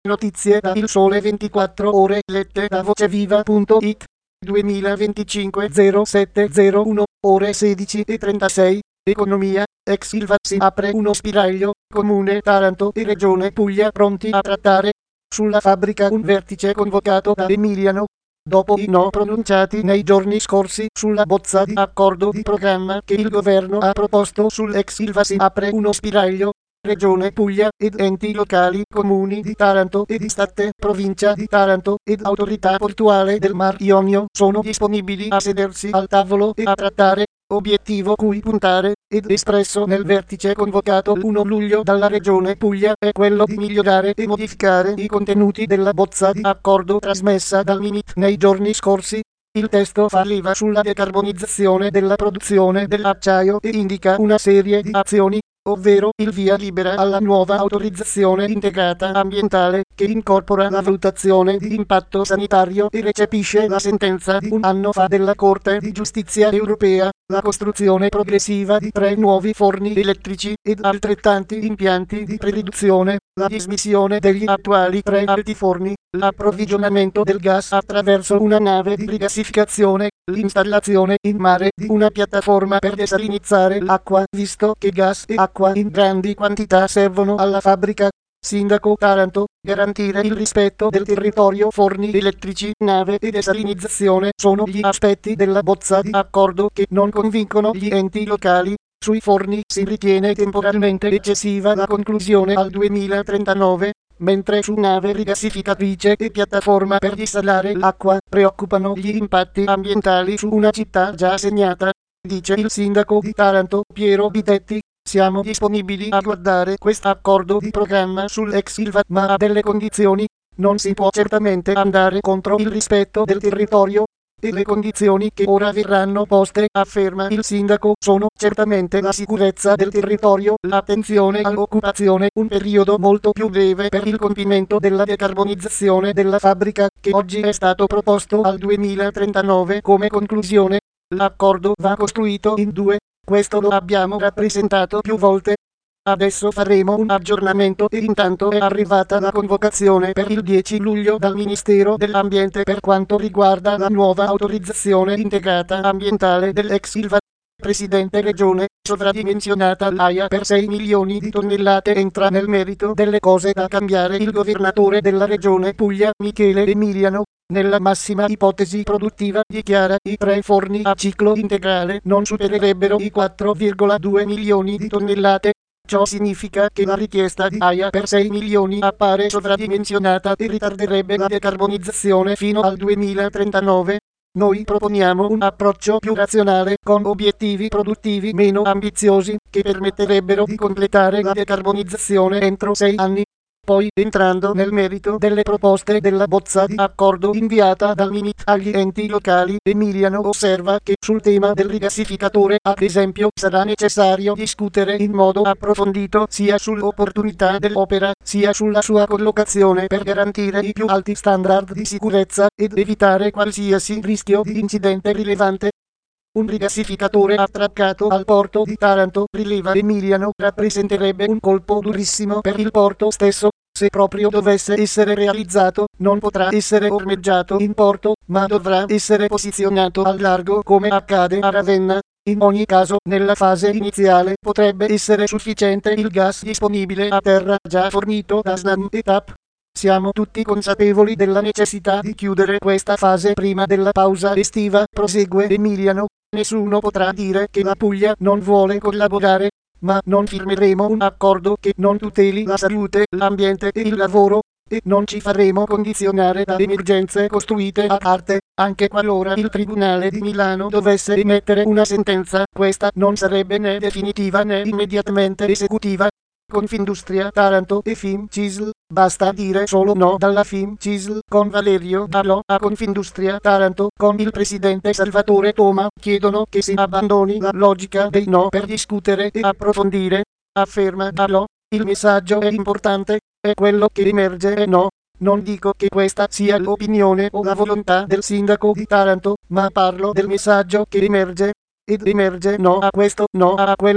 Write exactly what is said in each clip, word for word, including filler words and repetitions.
Notizie da Il Sole ventiquattro Ore lette da voceviva punto it. duemilaventicinque zero sette zero uno ore sedici e trentasei. Economia. Ex Ilva si apre uno spiraglio. Comune Taranto e Regione Puglia pronti a trattare. Sulla fabbrica un vertice convocato da Emiliano. Dopo i no pronunciati nei giorni scorsi sulla bozza di accordo di programma che il governo ha proposto sull'ex Ilva si apre uno spiraglio. Regione Puglia ed enti locali, comuni di Taranto e di Statte, provincia di Taranto ed autorità portuale del Mar Ionio sono disponibili a sedersi al tavolo e a trattare, obiettivo cui puntare, ed espresso nel vertice convocato l'primo luglio dalla Regione Puglia è quello di migliorare e modificare i contenuti della bozza di accordo trasmessa dal Mimit nei giorni scorsi. Il testo fa leva sulla decarbonizzazione della produzione dell'acciaio e indica una serie di azioni, ovvero il via libera alla nuova autorizzazione integrata ambientale che incorpora la valutazione di impatto sanitario e recepisce la sentenza di un anno fa della Corte di Giustizia europea, la costruzione progressiva di tre nuovi forni elettrici ed altrettanti impianti di preriduzione, la dismissione degli attuali tre altiforni, l'approvvigionamento del gas attraverso una nave di rigassificazione, l'installazione in mare di una piattaforma per desalinizzare l'acqua, visto che gas e acqua in grandi quantità servono alla fabbrica. Sindaco Taranto, garantire il rispetto del territorio, forni elettrici, nave e desalinizzazione sono gli aspetti della bozza di accordo che non convincono gli enti locali. Sui forni si ritiene temporalmente eccessiva la conclusione al duemilatrentanove, mentre su nave rigassificatrice e piattaforma per disalare l'acqua preoccupano gli impatti ambientali su una città già segnata, dice il sindaco di Taranto Piero Bitetti. Siamo disponibili a guardare quest'accordo di programma sull'ex Ilva, ma a delle condizioni. Non si può certamente andare contro il rispetto del territorio, e le condizioni che ora verranno poste, afferma il sindaco, sono certamente la sicurezza del territorio, l'attenzione all'occupazione, un periodo molto più breve per il compimento della decarbonizzazione della fabbrica, che oggi è stato proposto al duemilatrentanove come conclusione. L'accordo va costruito in due. Questo lo abbiamo rappresentato più volte. Adesso faremo un aggiornamento e intanto è arrivata la convocazione per il dieci luglio dal Ministero dell'Ambiente per quanto riguarda la nuova autorizzazione integrata ambientale dell'ex Ilva. Presidente Regione, sovradimensionata l'A I A per sei milioni di tonnellate. Entra nel merito delle cose da cambiare il governatore della Regione Puglia, Michele Emiliano. Nella massima ipotesi produttiva, dichiara, i tre forni a ciclo integrale non supererebbero i quattro virgola due milioni di tonnellate. Ciò significa che la richiesta di A I A per sei milioni appare sovradimensionata e ritarderebbe la decarbonizzazione fino al duemilatrentanove. Noi proponiamo un approccio più razionale, con obiettivi produttivi meno ambiziosi, che permetterebbero di completare la decarbonizzazione entro sei anni. Poi, entrando nel merito delle proposte della bozza di accordo inviata dal Mimit agli enti locali, Emiliano osserva che sul tema del rigassificatore, ad esempio, sarà necessario discutere in modo approfondito sia sull'opportunità dell'opera, sia sulla sua collocazione per garantire i più alti standard di sicurezza ed evitare qualsiasi rischio di incidente rilevante. Un rigassificatore attraccato al porto di Taranto, rileva Emiliano, rappresenterebbe un colpo durissimo per il porto stesso. Se proprio dovesse essere realizzato, non potrà essere ormeggiato in porto, ma dovrà essere posizionato al largo come accade a Ravenna. In ogni caso, nella fase iniziale potrebbe essere sufficiente il gas disponibile a terra già fornito da Snam e T A P. Siamo tutti consapevoli della necessità di chiudere questa fase prima della pausa estiva, prosegue Emiliano. Nessuno potrà dire che la Puglia non vuole collaborare, ma non firmeremo un accordo che non tuteli la salute, l'ambiente e il lavoro, e non ci faremo condizionare da emergenze costruite a parte, anche qualora il Tribunale di Milano dovesse emettere una sentenza. Questa non sarebbe né definitiva né immediatamente esecutiva. Confindustria Taranto e Fincisl, basta dire solo no dalla Fincisl con Valerio Dalò a Confindustria Taranto con il presidente Salvatore Toma, chiedono che si abbandoni la logica dei no per discutere e approfondire, afferma Dalò. Il messaggio è importante, è quello che emerge è no. Non dico che questa sia l'opinione o la volontà del sindaco di Taranto, ma parlo del messaggio che emerge, ed emerge no a questo, no a quello.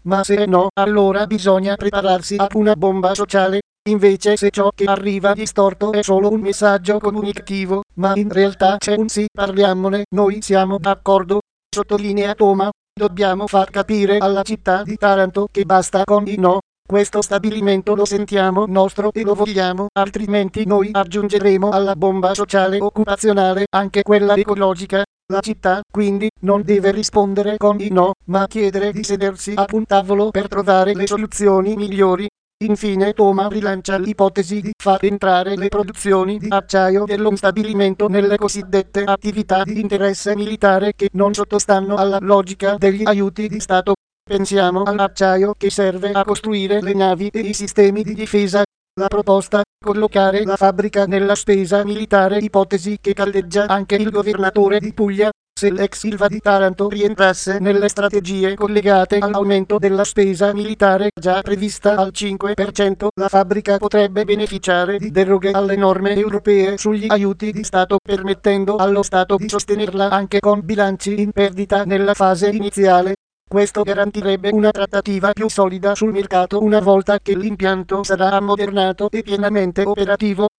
ma se no, allora bisogna prepararsi a una bomba sociale. Invece se ciò che arriva distorto è solo un messaggio comunicativo, ma in realtà c'è un sì, parliamone, noi siamo d'accordo, sottolinea Toma. Dobbiamo far capire alla città di Taranto che basta con i no. Questo stabilimento lo sentiamo nostro e lo vogliamo, altrimenti noi aggiungeremo alla bomba sociale occupazionale anche quella ecologica. La città, quindi, non deve rispondere con i no, ma chiedere di sedersi ad un tavolo per trovare le soluzioni migliori. Infine Toma rilancia l'ipotesi di far entrare le produzioni di acciaio dello stabilimento nelle cosiddette attività di interesse militare che non sottostanno alla logica degli aiuti di Stato. Pensiamo all'acciaio che serve a costruire le navi e i sistemi di difesa. La proposta, collocare la fabbrica nella spesa militare, ipotesi che caldeggia anche il governatore di Puglia. Se l'ex Ilva di Taranto rientrasse nelle strategie collegate all'aumento della spesa militare già prevista al cinque per cento, la fabbrica potrebbe beneficiare di deroghe alle norme europee sugli aiuti di Stato, permettendo allo Stato di sostenerla anche con bilanci in perdita nella fase iniziale. Questo garantirebbe una trattativa più solida sul mercato una volta che l'impianto sarà ammodernato e pienamente operativo.